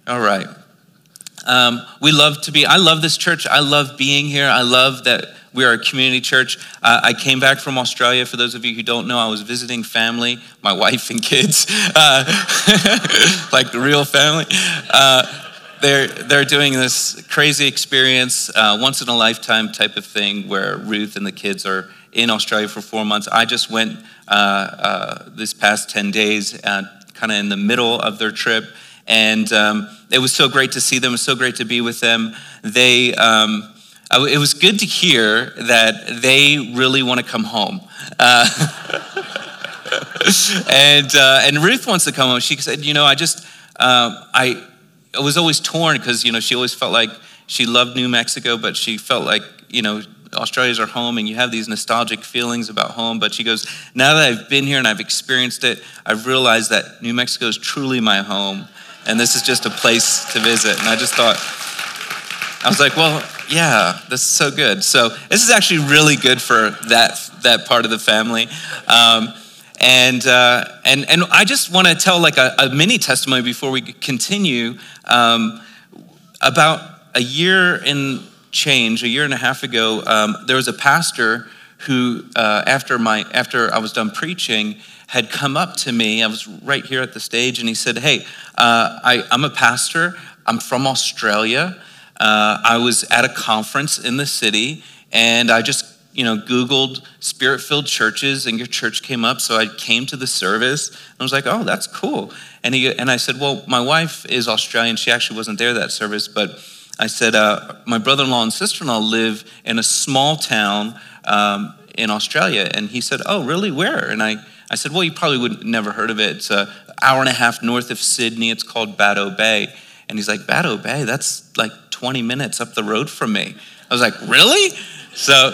All right. I love this church. I love being here. I love that we are a community church. I came back from Australia. For those of you who don't know, I was visiting family, my wife and kids, like the real family. They're doing this crazy experience, once in a lifetime type of thing where Ruth and the kids are in Australia for 4 months. I just went this past 10 days, kind of in the middle of their trip. And it was so great to see them. It was so great to be with them. It was good to hear that they really want to come home. And Ruth wants to come home. She said, I was always torn because, she always felt like she loved New Mexico, but she felt like, Australia's her home and you have these nostalgic feelings about home. But she goes, now that I've been here and I've experienced it, I've realized that New Mexico is truly my home. And this is just a place to visit. And I just thought, I was like, well, yeah, this is so good. So this is actually really good for that part of the family. And I just want to tell like a mini testimony before we continue about a year and a half ago. There was a pastor who, after I was done preaching, had come up to me. I was right here at the stage, and he said, hey, I'm a pastor. I'm from Australia. I was at a conference in the city, and I just, Googled Spirit-filled churches, and your church came up, so I came to the service. I was like, oh, that's cool. And I said, well, my wife is Australian. She actually wasn't there that service, but I said, my brother-in-law and sister-in-law live in a small town in Australia. And he said, oh, really? Where? And I said, well, you probably would never heard of it. It's an hour and a half north of Sydney. It's called Bateau Bay. And he's like, Bateau Bay? That's like 20 minutes up the road from me. I was like, really? So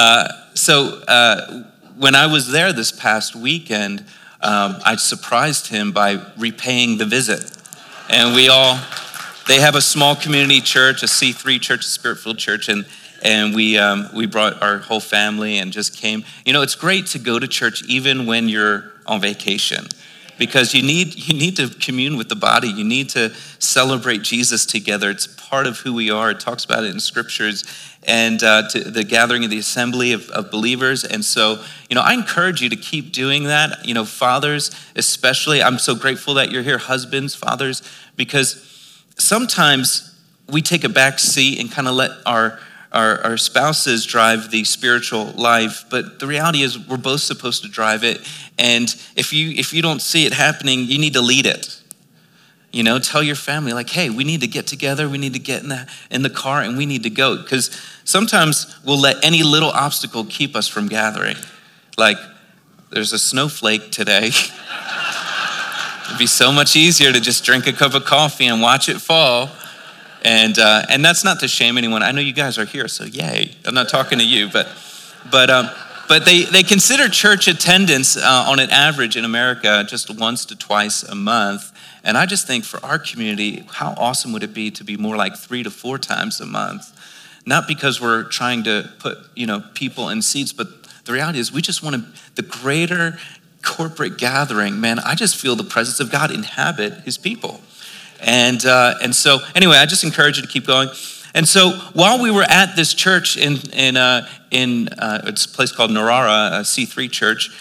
when I was there this past weekend, I surprised him by repaying the visit. And they have a small community church, a C3 church, a Spirit-filled church, and we brought our whole family and just came. It's great to go to church even when you're on vacation, because you need to commune with the body. You need to celebrate Jesus together. It's part of who we are. It talks about it in scriptures, and to the gathering of the assembly of believers. And so, I encourage you to keep doing that. Fathers especially, I'm so grateful that you're here. Husbands, fathers, because sometimes we take a back seat and kind of let our spouses drive the spiritual life, but the reality is we're both supposed to drive it. And if you don't see it happening, you need to lead it. Tell your family, like, hey, we need to get together. We need to get in the car and we need to go. Because sometimes we'll let any little obstacle keep us from gathering. Like, there's a snowflake today. It'd be so much easier to just drink a cup of coffee and watch it fall. And that's not to shame anyone. I know you guys are here, so yay. I'm not talking to you, but they consider church attendance on an average in America just once to twice a month. And I just think for our community, how awesome would it be to be more like 3 to 4 times a month? Not because we're trying to put, people in seats, but the reality is we just want the greater corporate gathering. Man, I just feel the presence of God inhabit his people. And so anyway, I just encourage you to keep going. And so while we were at this church in it's a place called Narara, a C3 church,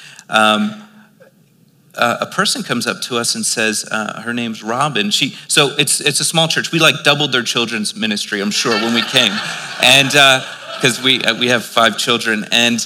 a person comes up to us and says, her name's Robin. So it's a small church. We like doubled their children's ministry, I'm sure, when we came, and because we have 5 children,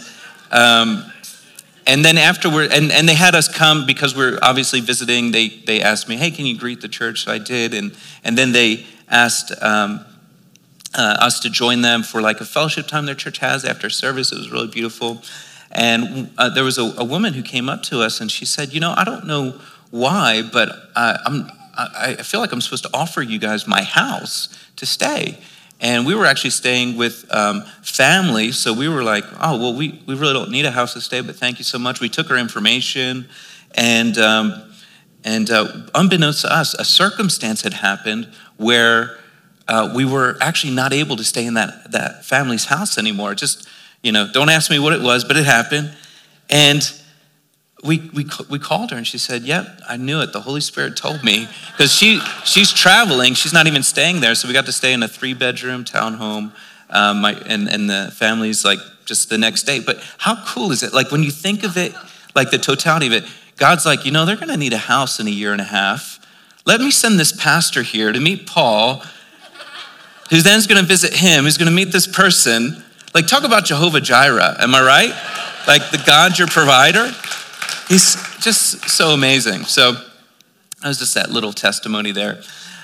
and then afterward, and they had us come because we're obviously visiting. They asked me, hey, can you greet the church? So I did, and then they asked us to join them for like a fellowship time their church has after service. It was really beautiful. And there was a woman who came up to us and she said, I don't know why, but I feel like I'm supposed to offer you guys my house to stay. And we were actually staying with family, so we were like, oh, well, we really don't need a house to stay, but thank you so much. We took her information, and unbeknownst to us, a circumstance had happened where we were actually not able to stay in that family's house anymore. Just, don't ask me what it was, but it happened. And we called her and she said, yep, I knew it. The Holy Spirit told me. Because she's traveling. She's not even staying there. So we got to stay in a 3-bedroom townhome. And the family's like just the next day. But how cool is it? Like when you think of it, like the totality of it, God's like, they're going to need a house in a year and a half. Let me send this pastor here to meet Paul, who then is going to visit him, who's going to meet this person. Like talk about Jehovah Jireh. Am I right? Like the God, your provider. He's just so amazing. So that was just that little testimony there.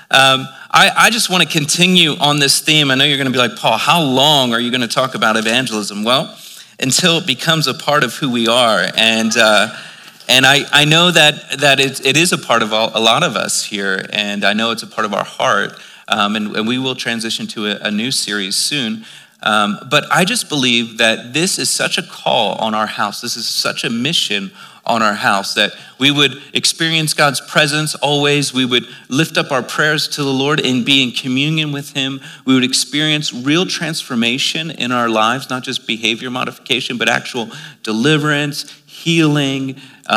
I just want to continue on this theme. I know you're going to be like, Paul, how long are you going to talk about evangelism? Well, until it becomes a part of who we are. And I know that it is a part of a lot of us here. And I know it's a part of our heart. And we will transition to a new series soon. But I just believe that this is such a call on our house. This is such a mission on our house that we would experience God's presence always. We would lift up our prayers to the Lord and be in communion with him. We would experience real transformation in our lives, not just behavior modification, but actual deliverance, healing,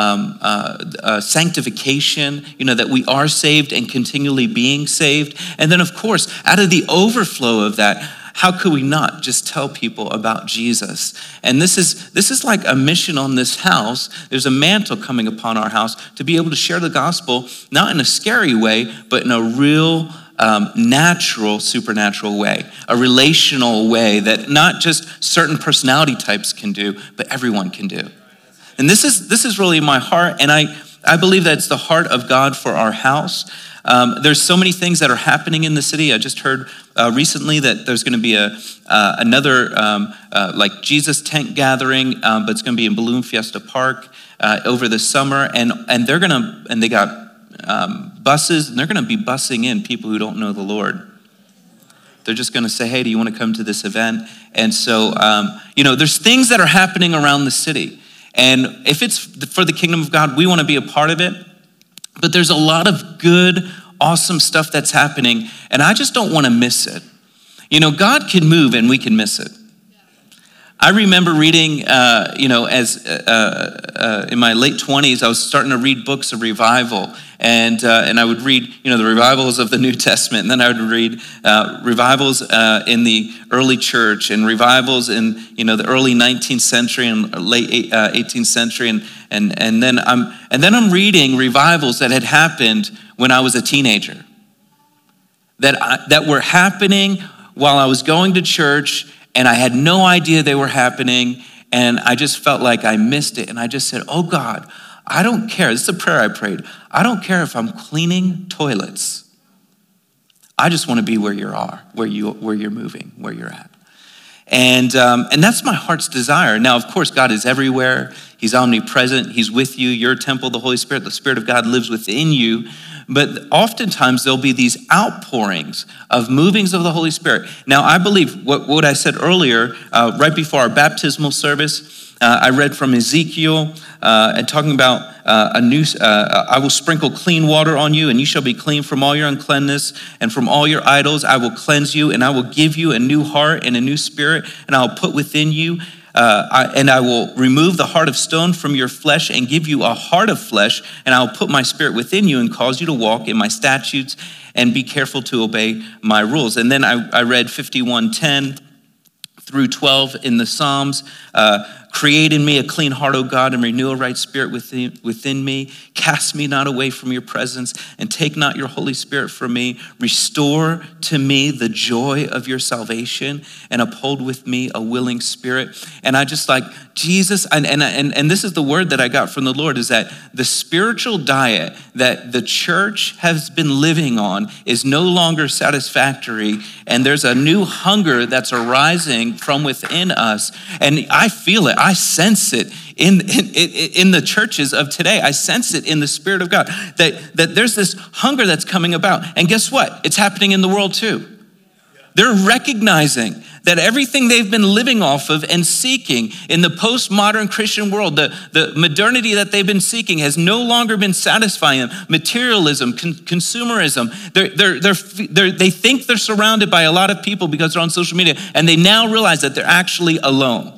sanctification, that we are saved and continually being saved. And then of course, out of the overflow of that, how could we not just tell people about Jesus? And this is like a mission on this house. There's a mantle coming upon our house to be able to share the gospel, not in a scary way, but in a real natural, supernatural way, a relational way that not just certain personality types can do, but everyone can do. And this is really my heart, and I believe that it's the heart of God for our house. There's so many things that are happening in the city. I just heard recently that there's going to be another like Jesus tent gathering, but it's going to be in Balloon Fiesta Park over the summer, and they got buses, and they're going to be busing in people who don't know the Lord. They're just going to say, hey, do you want to come to this event? And so, there's things that are happening around the city. And if it's for the kingdom of God, we want to be a part of it. But there's a lot of good, awesome stuff that's happening, and I just don't want to miss it. God can move and we can miss it. I remember reading, as in my late 20s, I was starting to read books of revival, and I would read, the revivals of the New Testament, and then I would read revivals in the early church, and revivals in the early 19th century and late 18th century, and then I'm reading revivals that had happened when I was a teenager, that were happening while I was going to church. And I had no idea they were happening, and I just felt like I missed it. And I just said, oh God, I don't care. This is a prayer I prayed. I don't care if I'm cleaning toilets. I just want to be where you are, where you're moving, where you're at. And that's my heart's desire. Now, of course, God is everywhere. He's omnipresent. He's with you. You're a temple of the Holy Spirit. The Spirit of God lives within you. But oftentimes there'll be these outpourings of movings of the Holy Spirit. Now, I believe what I said earlier, right before our baptismal service, I read from Ezekiel and talking about I will sprinkle clean water on you, and you shall be clean from all your uncleanness, and from all your idols I will cleanse you, and I will give you a new heart and a new spirit, and I will put within you. And I will remove the heart of stone from your flesh and give you a heart of flesh, and I will put my spirit within you and cause you to walk in my statutes and be careful to obey my rules. And then I read 51:10 through 12 in the Psalms. Create in me a clean heart, O God, and renew a right spirit within me. Cast me not away from your presence, and take not your Holy Spirit from me. Restore to me the joy of your salvation, and uphold with me a willing spirit. And I just like Jesus, and this is the word that I got from the Lord, is that the spiritual diet that the church has been living on is no longer satisfactory, and there's a new hunger that's arising from within us. And I feel it. I sense it in the churches of today. I sense it in the Spirit of God, that there's this hunger that's coming about. And guess what? It's happening in the world too. They're recognizing that everything they've been living off of and seeking in the postmodern Christian world, the modernity that they've been seeking has no longer been satisfying them. Materialism, consumerism. They think they're surrounded by a lot of people because they're on social media, and they now realize that they're actually alone.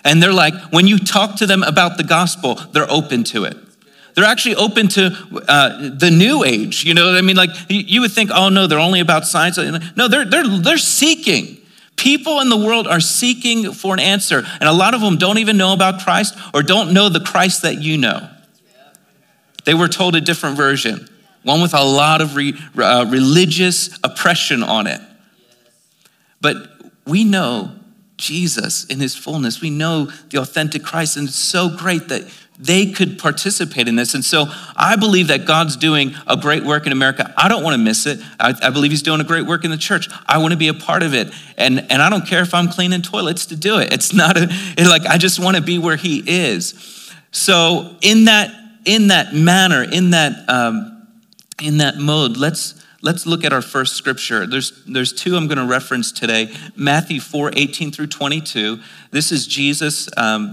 And they're like, when you talk to them about the gospel, they're open to it. They're actually open to the new age. You know what I mean? Like you would think, oh no, they're only about science. No, they're seeking. People in the world are seeking for an answer. And a lot of them don't even know about Christ or don't know the Christ that you know. They were told a different version, one with a lot of religious oppression on it. But we know Jesus in his fullness. We know the authentic Christ, and it's so great that they could participate in this. And so I believe that God's doing a great work in America. I don't want to miss it. I believe he's doing a great work in the church. I want to be a part of it. And I don't care if I'm cleaning toilets to do it. It's not I just want to be where he is. So in that manner, in that mode, let's look at our first scripture. There's two I'm going to reference today. Matthew 4:18-22. This is Jesus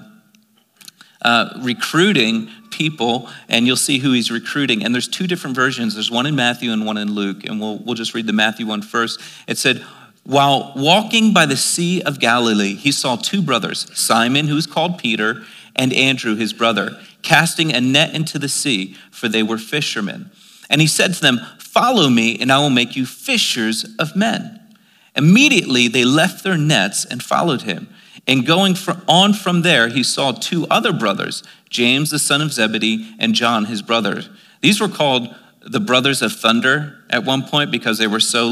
recruiting people, and you'll see who he's recruiting. And there's two different versions. There's one in Matthew and one in Luke, and we'll just read the Matthew one first. It said, while walking by the Sea of Galilee, he saw two brothers, Simon, who is called Peter, and Andrew, his brother, casting a net into the sea, for they were fishermen. And he said to them, follow me, and I will make you fishers of men. Immediately they left their nets and followed him. And going on from there, he saw two other brothers, James, the son of Zebedee, and John, his brother. These were called the brothers of thunder at one point because they were so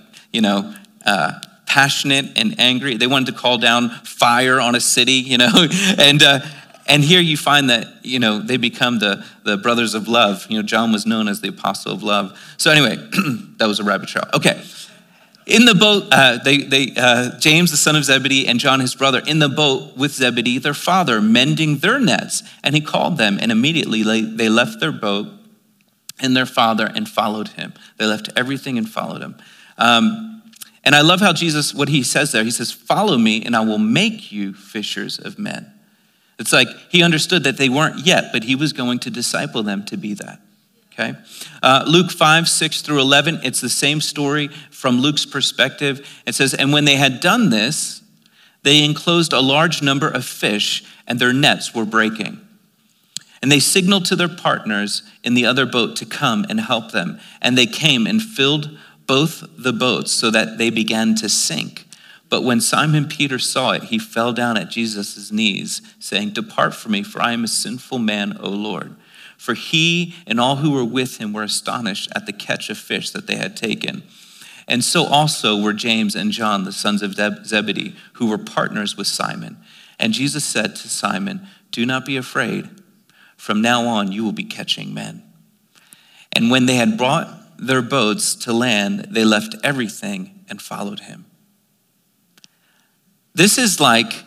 passionate and angry. They wanted to call down fire on a city, and here you find that, they become the brothers of love. John was known as the apostle of love. So anyway, that was a rabbit trail. Okay. In the boat, James, the son of Zebedee, and John, his brother, in the boat with Zebedee, their father, mending their nets. And he called them, and immediately they left their boat and their father and followed him. They left everything and followed him. And I love how Jesus, what he says there, he says, follow me, and I will make you fishers of men. It's like he understood that they weren't yet, but he was going to disciple them to be that. Okay. Luke 5:6-11, it's the same story from Luke's perspective. It says, and when they had done this, they enclosed a large number of fish, and their nets were breaking. And they signaled to their partners in the other boat to come and help them. And they came and filled both the boats so that they began to sink. But when Simon Peter saw it, he fell down at Jesus' knees, saying, depart from me, for I am a sinful man, O Lord. For he and all who were with him were astonished at the catch of fish that they had taken. And so also were James and John, the sons of Zebedee, who were partners with Simon. And Jesus said to Simon, do not be afraid. From now on, you will be catching men. And when they had brought their boats to land, they left everything and followed him. This is like,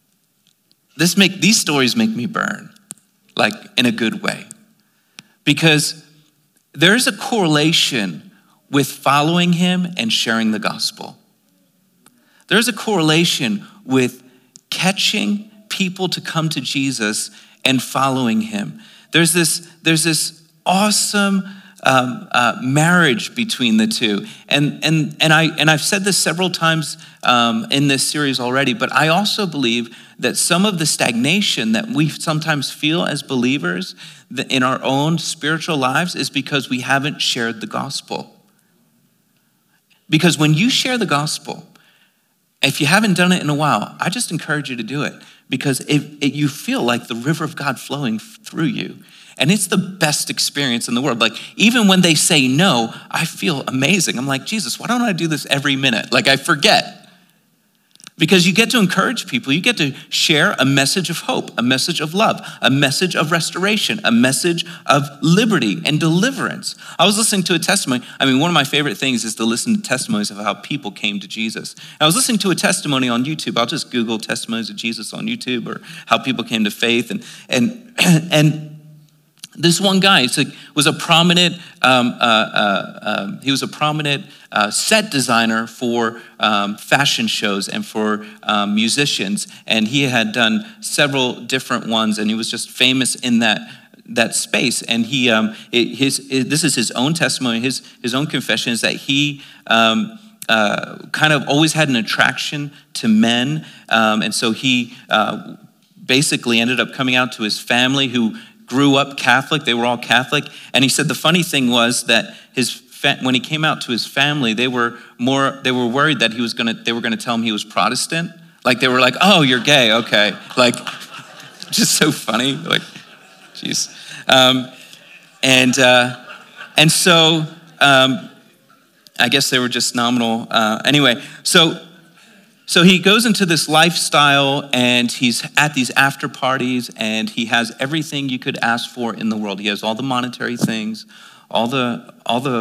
these stories make me burn, like in a good way. Because there's a correlation with following him and sharing the gospel. There's a correlation with catching people to come to Jesus and following him. There's this awesome marriage between the two. And I've said this several times in this series already, but I also believe that some of the stagnation that we sometimes feel as believers in our own spiritual lives is because we haven't shared the gospel. Because when you share the gospel, if you haven't done it in a while, I just encourage you to do it, because you feel like the river of God flowing through you. And it's the best experience in the world. Like, even when they say no, I feel amazing. I'm like, Jesus, why don't I do this every minute? Like, I forget. Because you get to encourage people. You get to share a message of hope, a message of love, a message of restoration, a message of liberty and deliverance. I was listening to a testimony. One of my favorite things is to listen to testimonies of how people came to Jesus. I was listening to a testimony on YouTube. I'll just Google testimonies of Jesus on YouTube, or how people came to faith. And this one guy was a prominent set designer for fashion shows and for musicians, and he had done several different ones, and he was just famous in that space. And this is his own testimony, his own confession is that he kind of always had an attraction to men, and so he basically ended up coming out to his family who grew up Catholic. They were all Catholic. And he said the funny thing was that when he came out to his family, they were worried that they were gonna tell him he was Protestant. Like they were like, "Oh, you're gay, okay." Like, just so funny. Like, jeez. And so I guess they were just nominal. Anyway, so he goes into this lifestyle, and he's at these after parties, and he has everything you could ask for in the world. He has all the monetary things, all the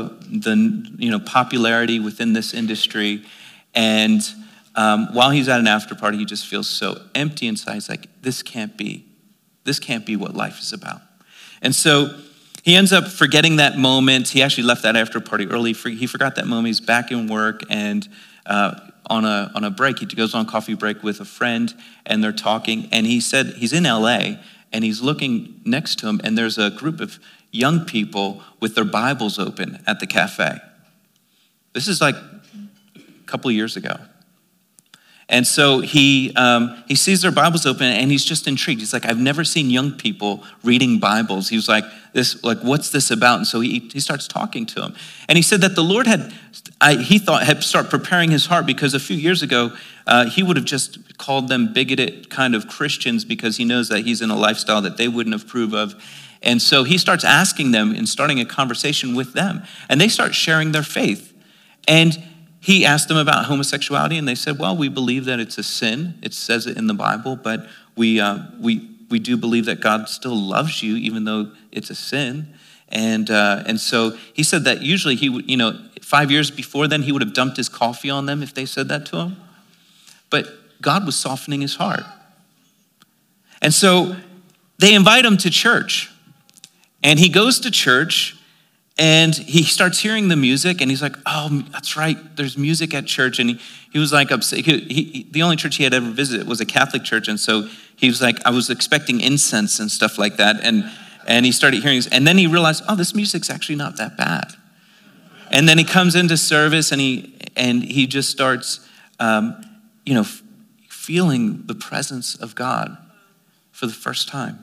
popularity within this industry, and while he's at an after party, he just feels so empty inside. He's like, this can't be what life is about. And so he ends up forgetting that moment. He actually left that after party early. He forgot that moment. He's back in work, and on a break, he goes on a coffee break with a friend, and they're talking. And he said he's in LA, and he's looking next to him, and there's a group of young people with their Bibles open at the cafe. This is like a couple of years ago. And so he sees their Bibles open, and he's just intrigued. He's like, I've never seen young people reading Bibles. He was like, what's this about? And so he starts talking to them. And he said that the Lord had started preparing his heart, because a few years ago, he would have just called them bigoted kind of Christians, because he knows that he's in a lifestyle that they wouldn't approve of. And so he starts asking them and starting a conversation with them. And they start sharing their faith. And he asked them about homosexuality, and they said, well, we believe that it's a sin. It says it in the Bible, but we do believe that God still loves you, even though it's a sin. And so he said that usually he would, 5 years before then, he would have dumped his coffee on them if they said that to him. But God was softening his heart. And so they invite him to church, and he goes to church. And he starts hearing the music, and he's like, oh, that's right, there's music at church. And he was like upset. The only church he had ever visited was a Catholic church, and so he was like, I was expecting incense and stuff like that. And he started hearing this, and then he realized, oh, this music's actually not that bad. And then he comes into service, and he just starts, feeling the presence of God for the first time.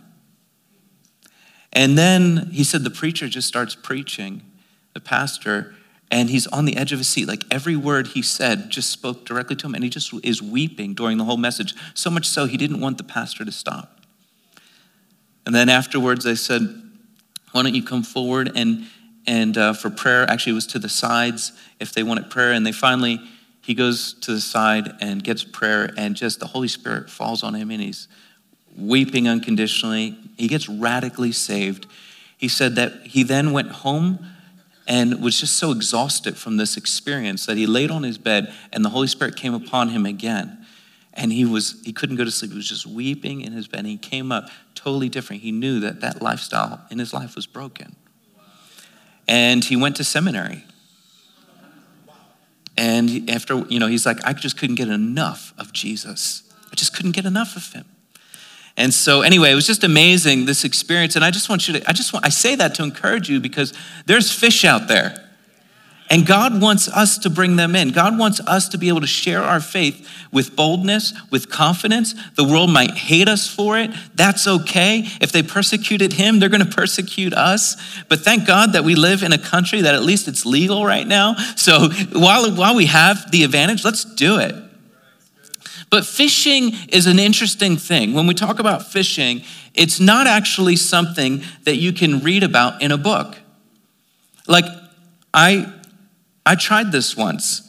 And then he said the preacher just starts preaching, the pastor, and he's on the edge of his seat. Like every word he said just spoke directly to him, and he just is weeping during the whole message. So much so he didn't want the pastor to stop. And then afterwards they said, why don't you come forward and for prayer? Actually, it was to the sides if they wanted prayer. And he goes to the side and gets prayer, and just the Holy Spirit falls on him, and he's weeping unconditionally. He gets radically saved. He said that he then went home and was just so exhausted from this experience that he laid on his bed, and the Holy Spirit came upon him again. And he couldn't go to sleep. He was just weeping in his bed. And he came up totally different. He knew that lifestyle in his life was broken. And he went to seminary. And after, he's like, I just couldn't get enough of Jesus. I just couldn't get enough of him. And so anyway, it was just amazing, this experience. And I say that to encourage you, because there's fish out there. And God wants us to bring them in. God wants us to be able to share our faith with boldness, with confidence. The world might hate us for it. That's okay. If they persecuted him, they're going to persecute us. But thank God that we live in a country that at least it's legal right now. So while we have the advantage, let's do it. But fishing is an interesting thing. When we talk about fishing, it's not actually something that you can read about in a book. Like, I tried this once.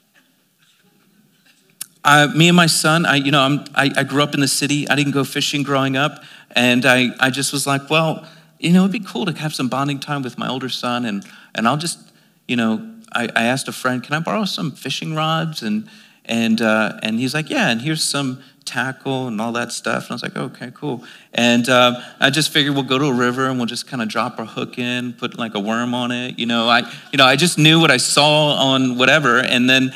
Me and my son, I grew up in the city. I didn't go fishing growing up. And I just was like, well, it'd be cool to have some bonding time with my older son. And I'll just, I asked a friend, can I borrow some fishing rods? And he's like, yeah, and here's some tackle and all that stuff. And I was like, okay, cool. And I just figured we'll go to a river and we'll just kind of drop our hook in, put like a worm on it. I just knew what I saw on whatever. And then,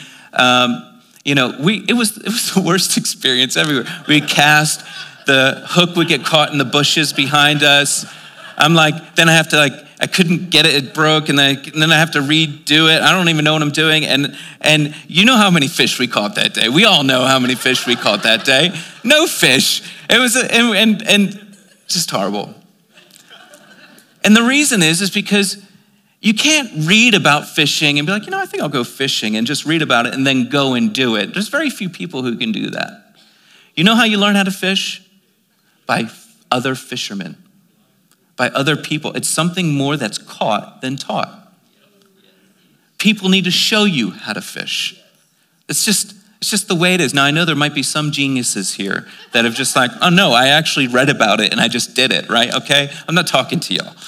it was the worst experience everywhere. We cast, the hook would get caught in the bushes behind us. I'm like, then I have to I couldn't get it, it broke, and then I have to redo it. I don't even know what I'm doing. And you know how many fish we caught that day. We all know how many fish we caught that day. No fish. It was, and just horrible. And the reason is because you can't read about fishing and be like, I think I'll go fishing and just read about it and then go and do it. There's very few people who can do that. You know how you learn how to fish? By other fishermen, by other people. It's something more that's caught than taught. People need to show you how to fish. It's just the way it is. Now, I know there might be some geniuses here that have just like, oh no, I actually read about it and I just did it, right? Okay? I'm not talking to y'all.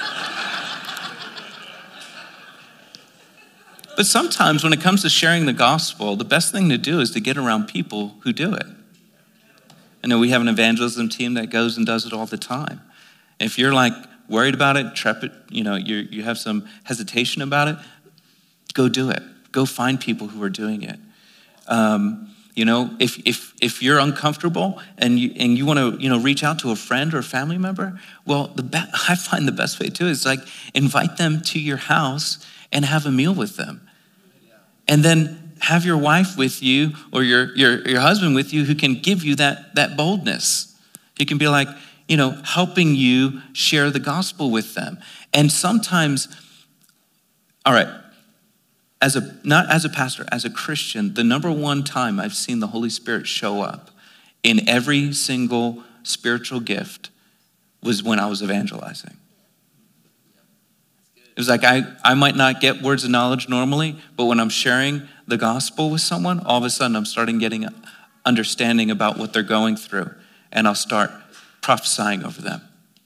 But sometimes when it comes to sharing the gospel, the best thing to do is to get around people who do it. I know we have an evangelism team that goes and does it all the time. If you're like worried about it, trepid, you have some hesitation about it, go do it. Go find people who are doing it. If you're uncomfortable and you want to reach out to a friend or a family member, well, I find the best way to is like invite them to your house and have a meal with them. And then have your wife with you or your husband with you who can give you that boldness. He can be like, helping you share the gospel with them. And sometimes, all right, not as a pastor, as a Christian, the number one time I've seen the Holy Spirit show up in every single spiritual gift was when I was evangelizing. It was like I might not get words of knowledge normally, but when I'm sharing the gospel with someone, all of a sudden I'm starting getting understanding about what they're going through, and I'll start prophesying over them.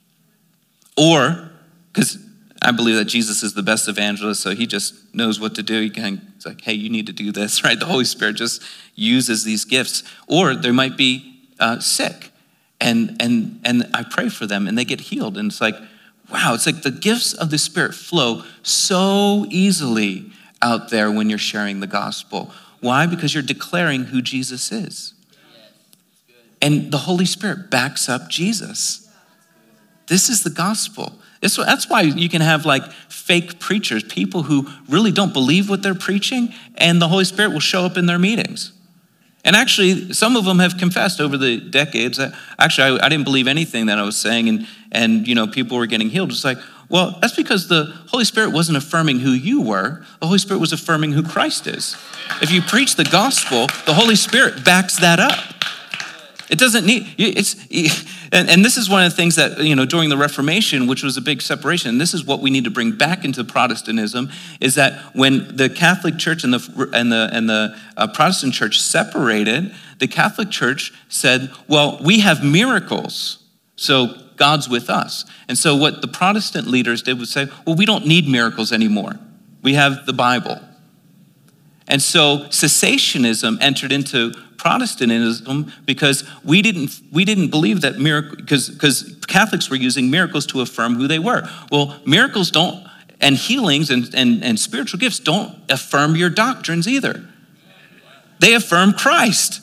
Or, because I believe that Jesus is the best evangelist, so he just knows what to do. It's like, hey, you need to do this, right? The Holy Spirit just uses these gifts. Or they might be sick, and I pray for them, and they get healed, and it's like, wow, it's like the gifts of the Spirit flow so easily out there when you're sharing the gospel. Why? Because you're declaring who Jesus is. And the Holy Spirit backs up Jesus. This is the gospel. That's why you can have like fake preachers, people who really don't believe what they're preaching, and the Holy Spirit will show up in their meetings. And actually, some of them have confessed over the decades that actually I didn't believe anything that I was saying, and people were getting healed. It's like, well, that's because the Holy Spirit wasn't affirming who you were. The Holy Spirit was affirming who Christ is. If you preach the gospel, the Holy Spirit backs that up. It doesn't need, and this is one of the things that, during the Reformation, which was a big separation, and this is what we need to bring back into Protestantism, is that when the Catholic Church and the Protestant Church separated, the Catholic Church said, well, we have miracles, so God's with us. And so what the Protestant leaders did was say, well, we don't need miracles anymore. We have the Bible. And so cessationism entered into Protestantism because we didn't believe that miracle, because Catholics were using miracles to affirm who they were. Well, miracles don't, and healings and spiritual gifts don't affirm your doctrines either. They affirm Christ.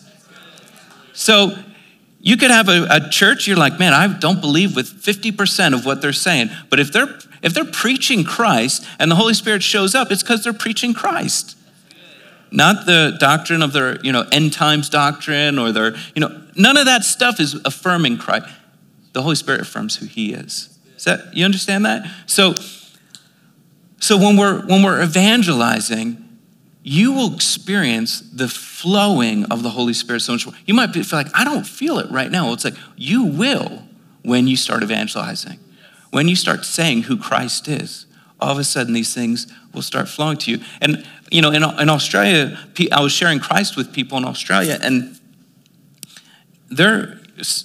So you could have a church, you're like, man, I don't believe with 50% of what they're saying. But if they're preaching Christ and the Holy Spirit shows up, it's because they're preaching Christ. Not the doctrine of their, end times doctrine or their, none of that stuff is affirming Christ. The Holy Spirit affirms who he is. You understand that? So when we're evangelizing, you will experience the flowing of the Holy Spirit so much more. You might feel like, I don't feel it right now. Well, it's like, you will when you start evangelizing. When you start saying who Christ is, all of a sudden these things will start flowing to you. And, in Australia, I was sharing Christ with people in Australia, and they're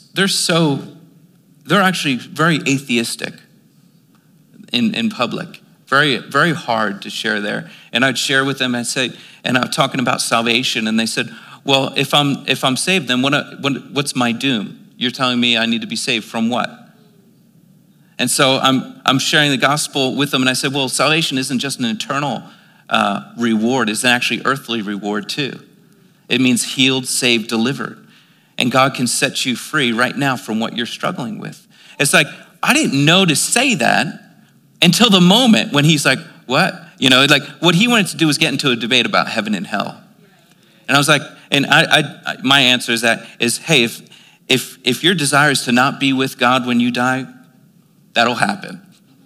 actually very atheistic in public. Very, very hard to share there. And I'd share with them, and I'm talking about salvation, and they said, well, if I'm saved, then what's my doom? You're telling me I need to be saved from what? And so I'm sharing the gospel with them, and I said, well, salvation isn't just an eternal reward, it's an actually earthly reward too. It means healed, saved, delivered. And God can set you free right now from what you're struggling with. It's like, I didn't know to say that until the moment when he's like, what? Like what he wanted to do was get into a debate about heaven and hell. And I was like, and my answer is hey, if your desire is to not be with God when you die, that'll happen.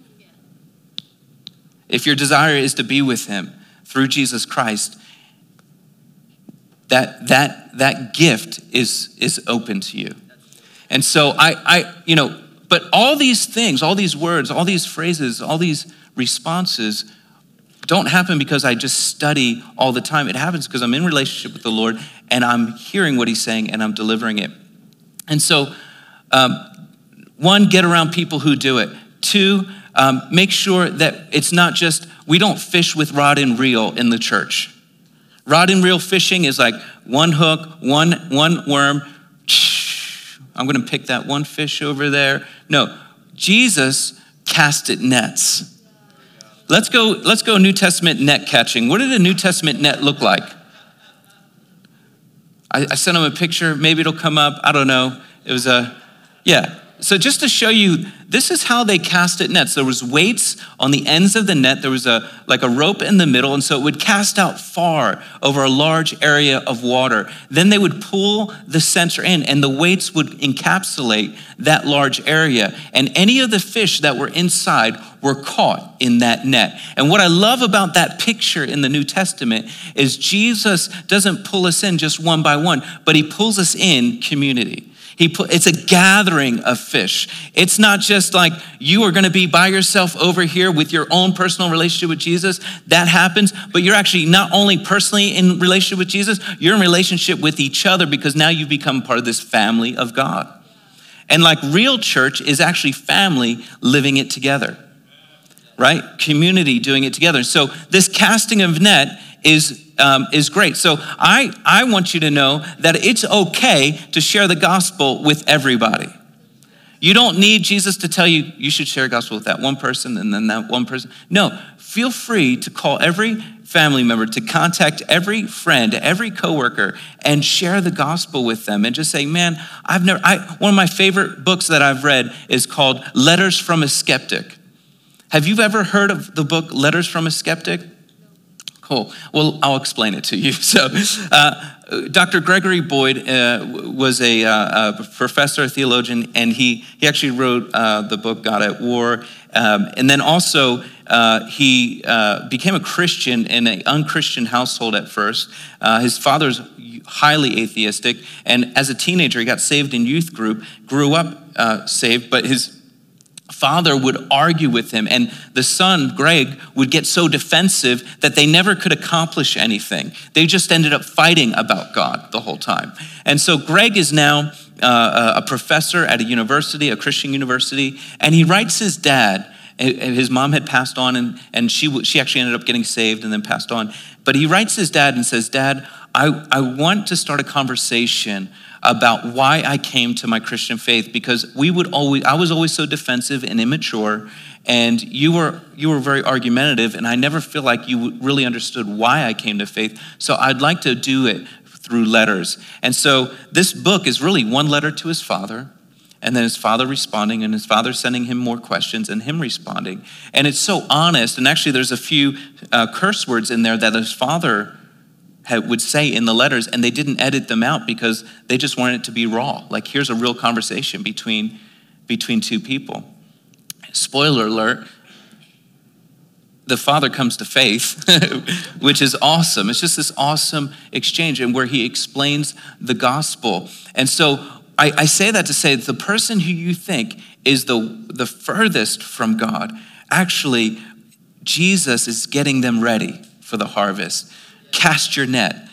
If your desire is to be with him through Jesus Christ, that gift is open to you. And so but all these things, all these words, all these phrases, all these responses don't happen because I just study all the time. It happens because I'm in relationship with the Lord and I'm hearing what he's saying and I'm delivering it. And so, one, get around people who do it. Two, make sure that it's not just, we don't fish with rod and reel in the church. Rod and reel fishing is like one hook, one worm. I'm going to pick that one fish over there. No, Jesus casted nets. Let's go New Testament net catching. What did a New Testament net look like? I sent him a picture. Maybe it'll come up. I don't know. It was So just to show you, this is how they casted nets. There was weights on the ends of the net. There was a rope in the middle, and so it would cast out far over a large area of water. Then they would pull the center in, and the weights would encapsulate that large area. And any of the fish that were inside were caught in that net. And what I love about that picture in the New Testament is Jesus doesn't pull us in just one by one, but he pulls us in community. It's a gathering of fish. It's not just like you are going to be by yourself over here with your own personal relationship with Jesus. That happens, but you're actually not only personally in relationship with Jesus, you're in relationship with each other because now you've become part of this family of God. And like real church is actually family living it together, right? Community doing it together. So this casting of net is great. So I want you to know that it's okay to share the gospel with everybody. You don't need Jesus to tell you you should share the gospel with that one person and then that one person. No, feel free to call every family member, to contact every friend, every coworker, and share the gospel with them and just say, man, one of my favorite books that I've read is called Letters from a Skeptic. Have you ever heard of the book Letters from a Skeptic? Cool. Well, I'll explain it to you. So, Dr. Gregory Boyd was a professor, a theologian, and he actually wrote the book God at War. And then also, he became a Christian in an unchristian household at first. His father's highly atheistic, and as a teenager, he got saved in youth group, grew up saved, but his father would argue with him, and the son, Greg, would get so defensive that they never could accomplish anything. They just ended up fighting about God the whole time. And so Greg is now a professor at a university, a Christian university, and he writes his dad. His mom had passed on, and she actually ended up getting saved and then passed on. But he writes his dad and says, Dad, I want to start a conversation about why I came to my Christian faith, because I was always so defensive and immature, and you were very argumentative, and I never feel like you really understood why I came to faith. So I'd like to do it through letters. And so this book is really one letter to his father, and then his father responding, and his father sending him more questions, and him responding. And it's so honest, and actually there's a few curse words in there that his father would say in the letters, and they didn't edit them out because they just wanted it to be raw. Like, here's a real conversation between two people. Spoiler alert, the father comes to faith, which is awesome. It's just this awesome exchange, and where he explains the gospel. And so I say that to say that the person who you think is the furthest from God, actually, Jesus is getting them ready for the harvest. Cast your net.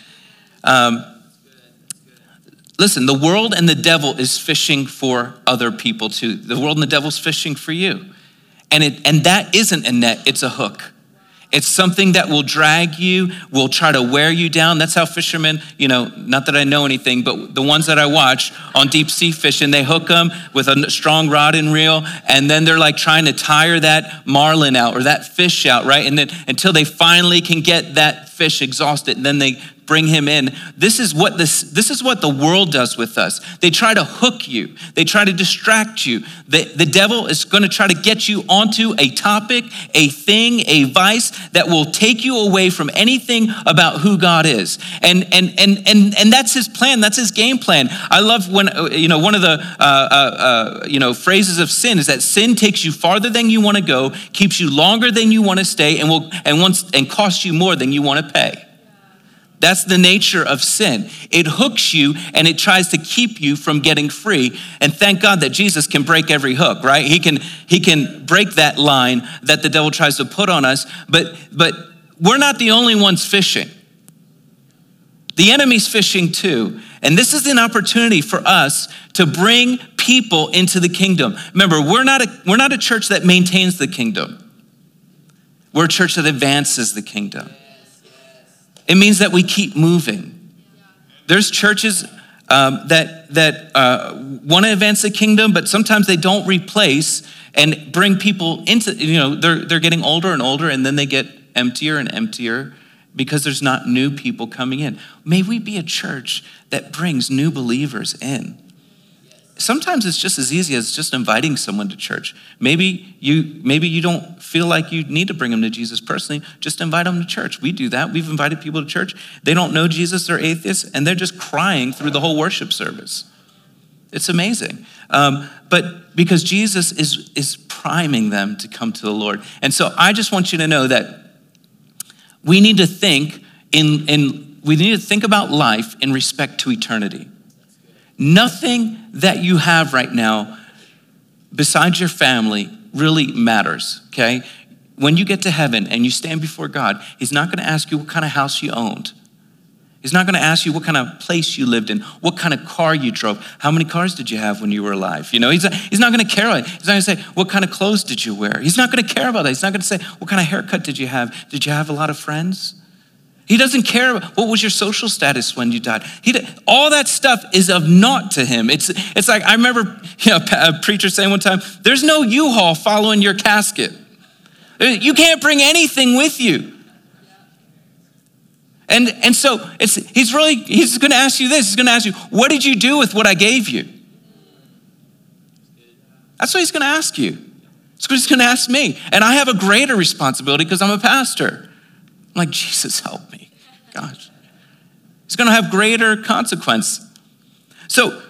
Listen, the world and the devil is fishing for other people too. The world and the devil's fishing for you. And that isn't a net, it's a hook. It's something that will drag you, will try to wear you down. That's how fishermen, not that I know anything, but the ones that I watch on deep sea fishing, they hook them with a strong rod and reel, and then they're like trying to tire that marlin out or that fish out, right? And then until they finally can get that fish exhausted, and then they bring him in. This is what the world does with us. They try to hook you. They try to distract you. The devil is going to try to get you onto a topic, a thing, a vice that will take you away from anything about who God is. And that's his plan. That's his game plan. I love when, one of the, phrases of sin is that sin takes you farther than you want to go, keeps you longer than you want to stay, and costs you more than you want to pay. That's the nature of sin. It hooks you and it tries to keep you from getting free. And thank God that Jesus can break every hook, right? He can break that line that the devil tries to put on us. But we're not the only ones fishing. The enemy's fishing too. And this is an opportunity for us to bring people into the kingdom. Remember, we're not a church that maintains the kingdom. We're a church that advances the kingdom. It means that we keep moving. There's churches that want to advance the kingdom, but sometimes they don't replace and bring people into, they're getting older and older, and then they get emptier and emptier because there's not new people coming in. May we be a church that brings new believers in. Sometimes it's just as easy as just inviting someone to church. Maybe you don't feel like you need to bring them to Jesus personally. Just invite them to church. We do that. We've invited people to church. They don't know Jesus. They're atheists, and they're just crying through the whole worship service. It's amazing. But because Jesus is priming them to come to the Lord. And so I just want you to know that we need to think about life in respect to eternity. Nothing that you have right now besides your family really matters, okay? When you get to heaven and you stand before God, he's not gonna ask you what kind of house you owned. He's not gonna ask you what kind of place you lived in, what kind of car you drove, how many cars did you have when you were alive? He's not gonna care about it. He's not gonna say, what kind of clothes did you wear? He's not gonna care about that. He's not gonna say, what kind of haircut did you have? Did you have a lot of friends? He doesn't care about what was your social status when you died. All that stuff is of naught to him. It's like, I remember a preacher saying one time, there's no U-Haul following your casket. You can't bring anything with you. And so he's going to ask you this. He's going to ask you, what did you do with what I gave you? That's what he's going to ask you. That's what he's going to ask me. And I have a greater responsibility because I'm a pastor. I'm like, Jesus, help me. Gosh. It's going to have greater consequence. So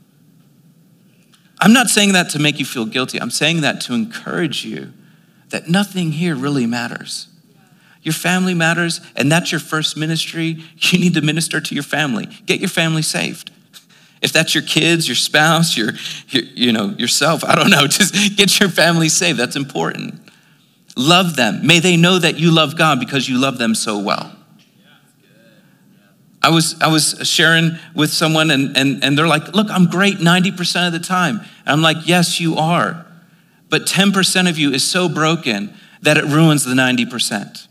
I'm not saying that to make you feel guilty. I'm saying that to encourage you that nothing here really matters. Your family matters, and that's your first ministry. You need to minister to your family. Get your family saved. If that's your kids, your spouse, yourself, I don't know, just get your family saved. That's important. Love them. May they know that you love God because you love them so well. I was sharing with someone and they're like, look, I'm great 90% of the time. And I'm like, yes, you are. But 10% of you is so broken that it ruins the 90%.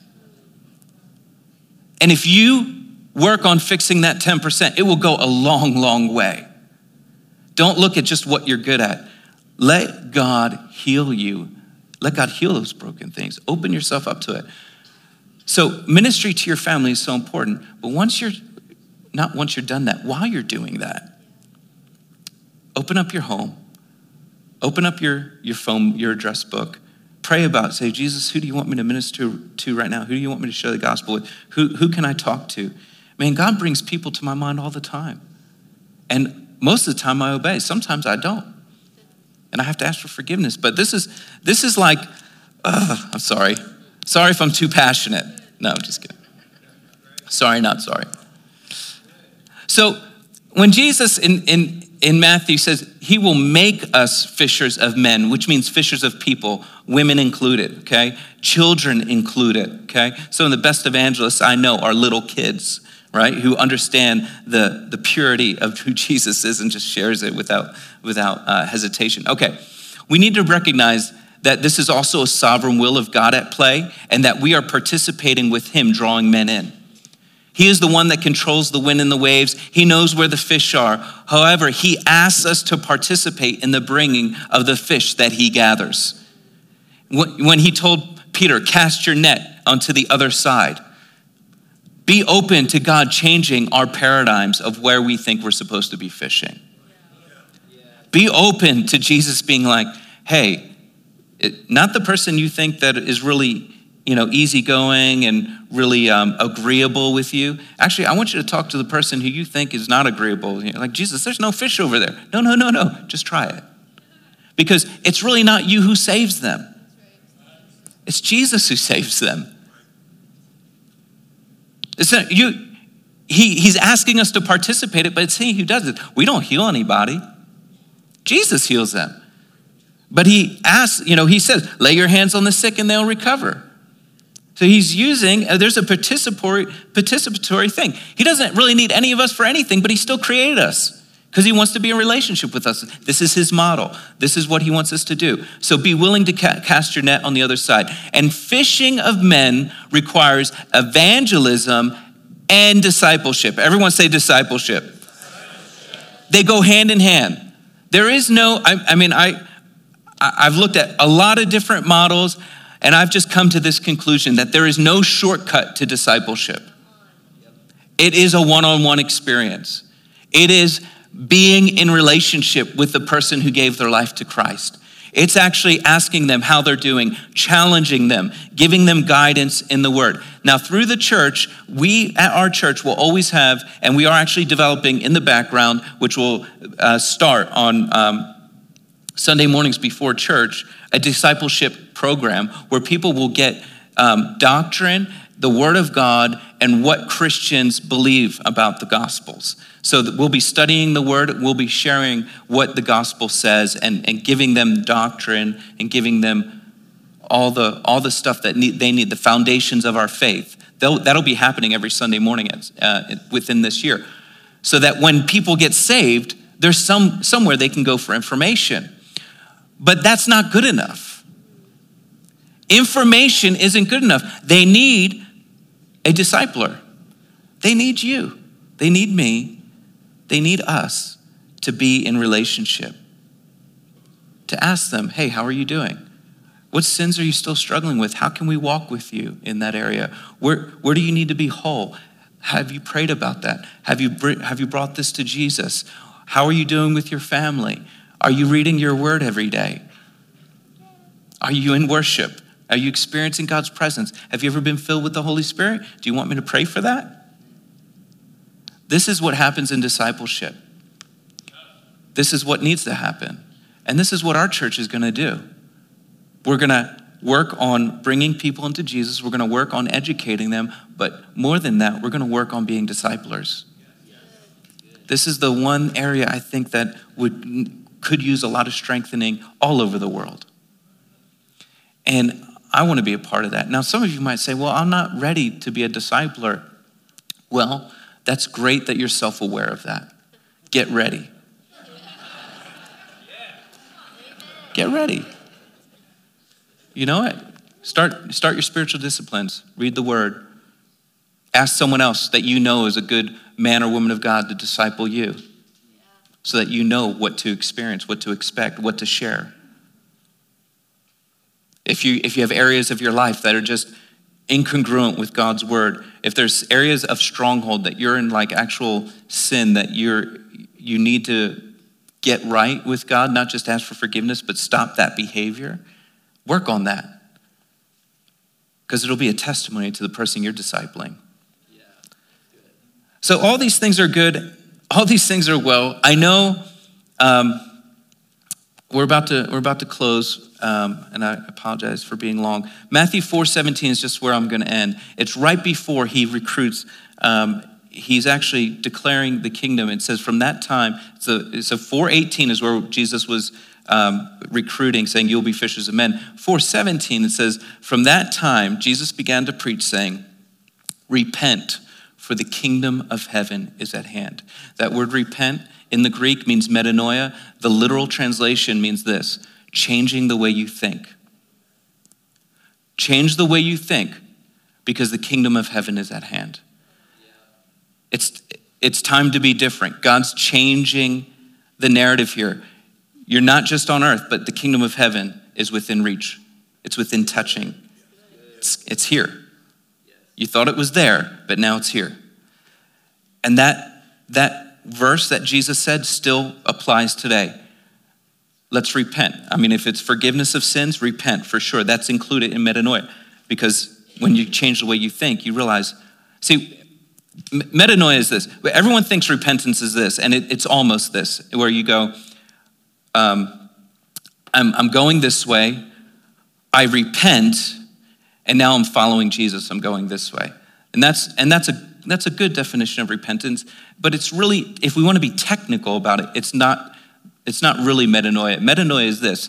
And if you work on fixing that 10%, it will go a long, long way. Don't look at just what you're good at. Let God heal you. Let God heal those broken things. Open yourself up to it. So ministry to your family is so important. But once you're done that, while you're doing that, open up your home. Open up your phone, your address book. Pray about it. Say, Jesus, who do you want me to minister to right now? Who do you want me to share the gospel with? Who can I talk to? Man, God brings people to my mind all the time. And most of the time I obey. Sometimes I don't. And I have to ask for forgiveness. But this is like, I'm sorry. Sorry if I'm too passionate. No, I'm just kidding. Sorry, not sorry. So when Jesus in Matthew says he will make us fishers of men, which means fishers of people, women included, okay? Children included, okay? Some of the best evangelists I know are little kids, right? Who understand the purity of who Jesus is and just shares it without hesitation. Okay, we need to recognize that this is also a sovereign will of God at play and that we are participating with him, drawing men in. He is the one that controls the wind and the waves. He knows where the fish are. However, he asks us to participate in the bringing of the fish that he gathers. When he told Peter, cast your net onto the other side, Be open to God changing our paradigms of where we think we're supposed to be fishing. Be open to Jesus being like, hey, not the person you think that is really, easygoing and really agreeable with you. Actually, I want you to talk to the person who you think is not agreeable. Like, Jesus, there's no fish over there. No. Just try it. Because it's really not you who saves them. It's Jesus who saves them. It's not you. He's asking us to participate it, but it's he who does it. We don't heal anybody. Jesus heals them. But he asks, he says, lay your hands on the sick and they'll recover. So he's using, there's a participatory thing. He doesn't really need any of us for anything, but he still created us because he wants to be in relationship with us. This is his model. This is what he wants us to do. So be willing to cast your net on the other side. And fishing of men requires evangelism and discipleship. Everyone say discipleship. They go hand in hand. There is no, I've looked at a lot of different models, and I've just come to this conclusion that there is no shortcut to discipleship. It is a one-on-one experience. It is being in relationship with the person who gave their life to Christ. It's actually asking them how they're doing, challenging them, giving them guidance in the word. Now, through the church, we at our church will always have, and we are actually developing in the background, which will start on Sunday mornings before church, a discipleship program where people will get doctrine, the word of God, and what Christians believe about the gospels. So we'll be studying the word, we'll be sharing what the gospel says and giving them doctrine and giving them all the stuff that they need, the foundations of our faith. That'll be happening every Sunday morning within this year. So that when people get saved, there's somewhere they can go for information. But that's not good enough. Information isn't good enough. They need a discipler. They need you. They need me. They need us to be in relationship. To ask them, hey, how are you doing? What sins are you still struggling with? How can we walk with you in that area? Where do you need to be whole? Have you prayed about that? Have you brought this to Jesus? How are you doing with your family? Are you reading your word every day? Are you in worship? Are you experiencing God's presence? Have you ever been filled with the Holy Spirit? Do you want me to pray for that? This is what happens in discipleship. This is what needs to happen. And this is what our church is going to do. We're going to work on bringing people into Jesus. We're going to work on educating them. But more than that, we're going to work on being disciplers. This is the one area I think that could use a lot of strengthening all over the world. And I want to be a part of that. Now, some of you might say, well, I'm not ready to be a discipler. Well, that's great that you're self-aware of that. Get ready. Get ready. You know what? Start your spiritual disciplines. Read the word. Ask someone else that you know is a good man or woman of God to disciple you so that you know what to experience, what to expect, what to share. If you have areas of your life that are just incongruent with God's word, if there's areas of stronghold that you're in like actual sin that you need to get right with God, not just ask for forgiveness, but stop that behavior, work on that. Because it'll be a testimony to the person you're discipling. So all these things are good. All these things are well. I know we're about to close, and I apologize for being long. Matthew 4:17 is just where I'm going to end. It's right before he recruits. He's actually declaring the kingdom. It says from that time, so 4:18 is where Jesus was recruiting, saying, you'll be fishers of men. 4:17, it says, from that time, Jesus began to preach, saying, repent, for the kingdom of heaven is at hand. That word repent in the Greek means metanoia. The literal translation means this: changing the way you think. Change the way you think, because the kingdom of heaven is at hand. It's time to be different. God's changing the narrative here. You're not just on earth, but the kingdom of heaven is within reach. It's within touching. It's here. You thought it was there, but now it's here. And that verse that Jesus said still applies today. Let's repent. I mean, if it's forgiveness of sins, repent for sure. That's included in metanoia. Because when you change the way you think, you realize, see, metanoia is this. Everyone thinks repentance is this, and it's almost this, where you go, I'm going this way, I repent, and now I'm following Jesus, I'm going this way. And that's a good definition of repentance, but it's really, if we want to be technical about it, it's not really metanoia. Metanoia is this.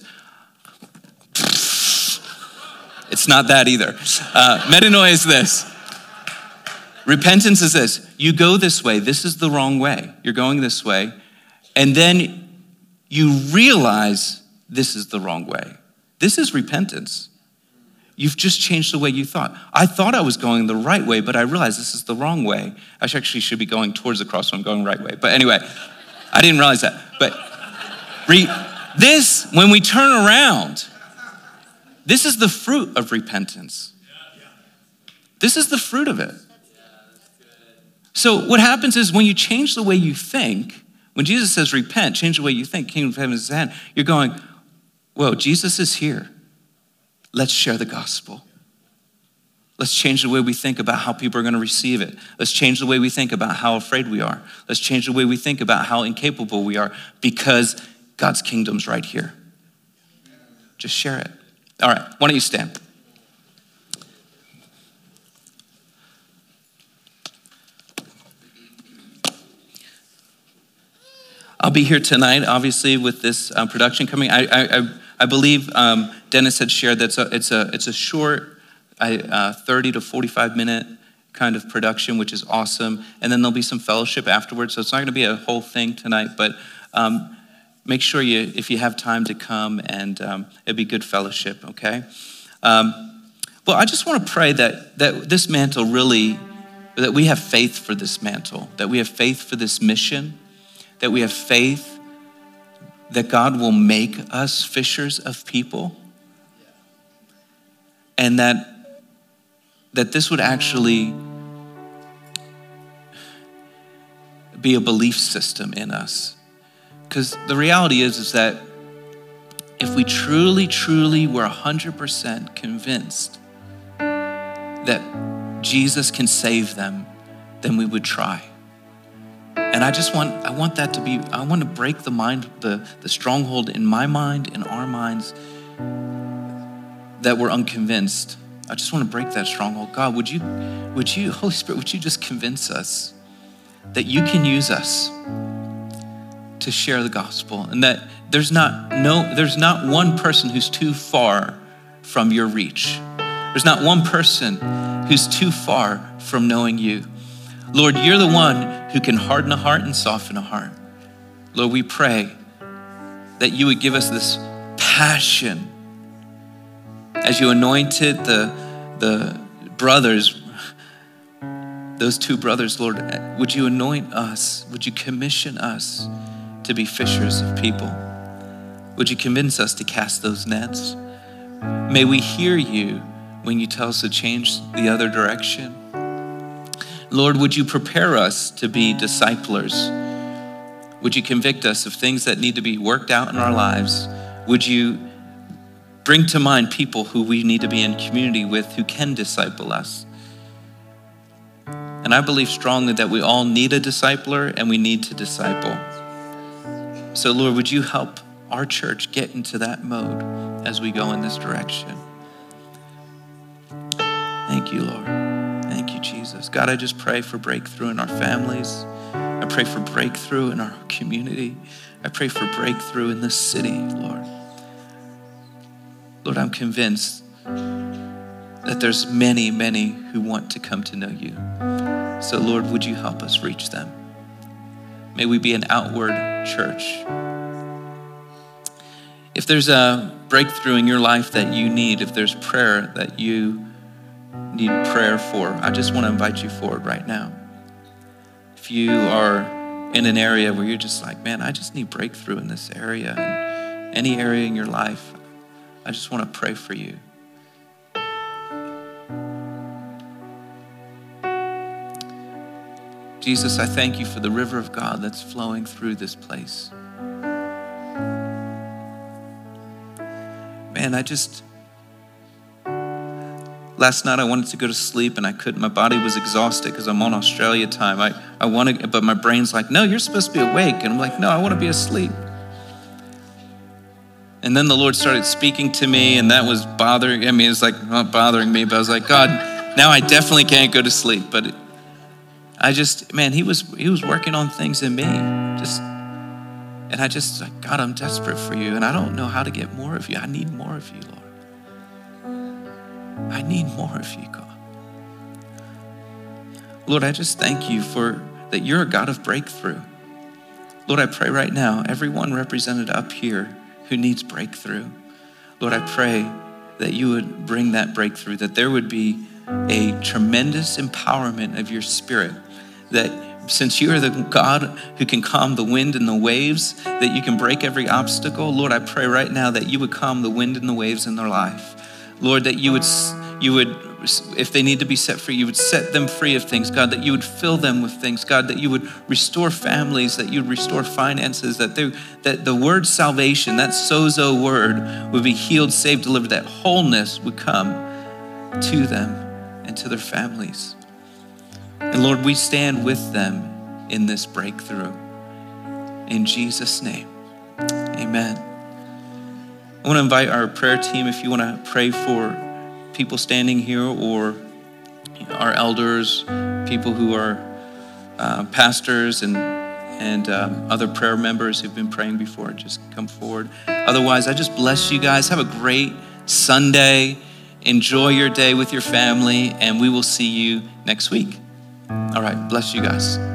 It's not that either. Metanoia is this. Repentance is this. You go this way. This is the wrong way. You're going this way. And then you realize this is the wrong way. This is repentance. You've just changed the way you thought. I thought I was going the right way, but I realized this is the wrong way. I actually should be going towards the cross when I'm going the right way. But anyway, I didn't realize that. But this, when we turn around, this is the fruit of repentance. This is the fruit of it. So what happens is when you change the way you think, when Jesus says repent, change the way you think, kingdom of heaven is at hand, you're going, whoa, Jesus is here. Let's share the gospel. Let's change the way we think about how people are going to receive it. Let's change the way we think about how afraid we are. Let's change the way we think about how incapable we are, because God's kingdom's right here. Just share it. All right, why don't you stand? I'll be here tonight, obviously, with this production coming. I believe Dennis had shared that it's a short, 30 to 45 minute kind of production, which is awesome. And then there'll be some fellowship afterwards. So it's not going to be a whole thing tonight, but make sure if you have time to come, and it'll be good fellowship. Okay. Well, I just want to pray that this mantle really, that we have faith for this mantle, that we have faith for this mission, that we have faith that God will make us fishers of people, and that this would actually be a belief system in us. Because the reality is that if we truly, truly were 100% convinced that Jesus can save them, then we would try. And I want that to be, I want to break the mind, the stronghold in my mind, in our minds, that we're unconvinced. I just want to break that stronghold. God, would you, Holy Spirit, would you just convince us that you can use us to share the gospel, and that there's not one person who's too far from your reach. There's not one person who's too far from knowing you. Lord, you're the one who can harden a heart and soften a heart. Lord, we pray that you would give us this passion as you anointed the brothers, those two brothers, Lord. Would you anoint us? Would you commission us to be fishers of people? Would you convince us to cast those nets? May we hear you when you tell us to change the other direction. Lord, would you prepare us to be disciplers? Would you convict us of things that need to be worked out in our lives? Would you bring to mind people who we need to be in community with, who can disciple us? And I believe strongly that we all need a discipler, and we need to disciple. So Lord, would you help our church get into that mode as we go in this direction? Thank you, Lord. Thank you, Jesus. God, I just pray for breakthrough in our families. I pray for breakthrough in our community. I pray for breakthrough in this city, Lord. Lord, I'm convinced that there's many, many who want to come to know you. So Lord, would you help us reach them? May we be an outward church. If there's a breakthrough in your life that you need, if there's prayer that you need prayer for, I just want to invite you forward right now. If you are in an area where you're just like, man, I just need breakthrough in this area, and any area in your life, I just want to pray for you. Jesus, I thank you for the river of God that's flowing through this place. Man, last night I wanted to go to sleep and I couldn't. My body was exhausted because I'm on Australia time. I wanted, but my brain's like, no, you're supposed to be awake. And I'm like, no, I want to be asleep. And then the Lord started speaking to me, and that was bothering, it's like not bothering me, but I was like, God, now I definitely can't go to sleep. But he was working on things in me. And I just like, God, I'm desperate for you, and I don't know how to get more of you. I need more of you, Lord. I need more of you, God. Lord, I just thank you for that you're a God of breakthrough. Lord, I pray right now, everyone represented up here who needs breakthrough, Lord, I pray that you would bring that breakthrough, that there would be a tremendous empowerment of your spirit, that since you are the God who can calm the wind and the waves, that you can break every obstacle. Lord, I pray right now that you would calm the wind and the waves in their life. Lord, that you would, if they need to be set free, you would set them free of things, God, that you would fill them with things, God, that you would restore families, that you would restore finances, that the word salvation, that sozo word, would be healed, saved, delivered, that wholeness would come to them and to their families. And Lord, we stand with them in this breakthrough. In Jesus' name, amen. I want to invite our prayer team, if you want to pray for people standing here or our elders, people who are pastors and other prayer members who've been praying before, just come forward. Otherwise, I just bless you guys. Have a great Sunday. Enjoy your day with your family, and we will see you next week. All right, bless you guys.